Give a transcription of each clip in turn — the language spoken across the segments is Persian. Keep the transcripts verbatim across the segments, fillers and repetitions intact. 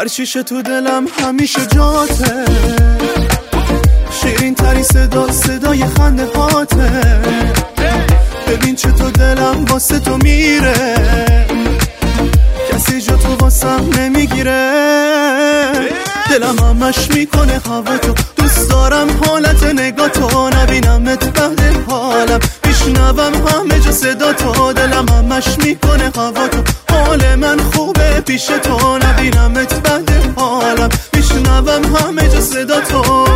هرچیشه تو دلم همیشه جاته، شیرین تری صدا صدای خنده هاته. ببین چطور دلم واسه تو میره، کسی جا تو واسم نمیگیره. دلم همش میکنه هوا تو، دوست دارم حالت نگاه تو، نبینمت بعد حالم میشنوم همه جا صدا تو. دلم همش میکنه هوا تو، حال من خوبه پیش تو، نبینمت بعد حالم میشنوم همه جا صدا تو.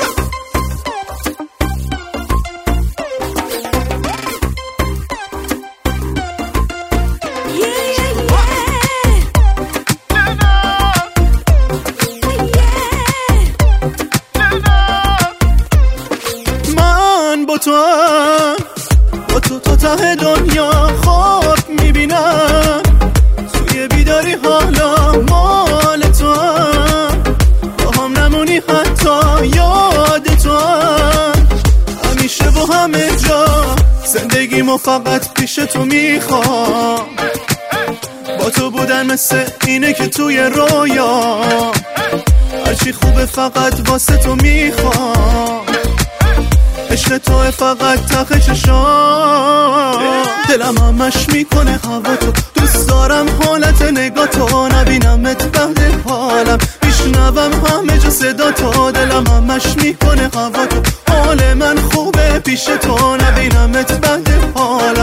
با تو با تو تا ته دنیا خواب میبینم، توی بیداری حالا مال تو، با هم نمونی حتی یاد تو. همیشه با همه جا زندگیمو فقط پیش تو میخوام، با تو بودن مثل اینه که توی رویا، هرچی خوبه فقط واسه تو میخوام، عشق توه فقط ته چشام. دلم همش میکنه هوا تو، دوست دارم حالت نگاه تو، نبینمت بعد حالم میشنوم همه جا صدا تو. دلم همش میکنه هوا تو، حال من خوبه پیش تو، نبینمت بعد حالم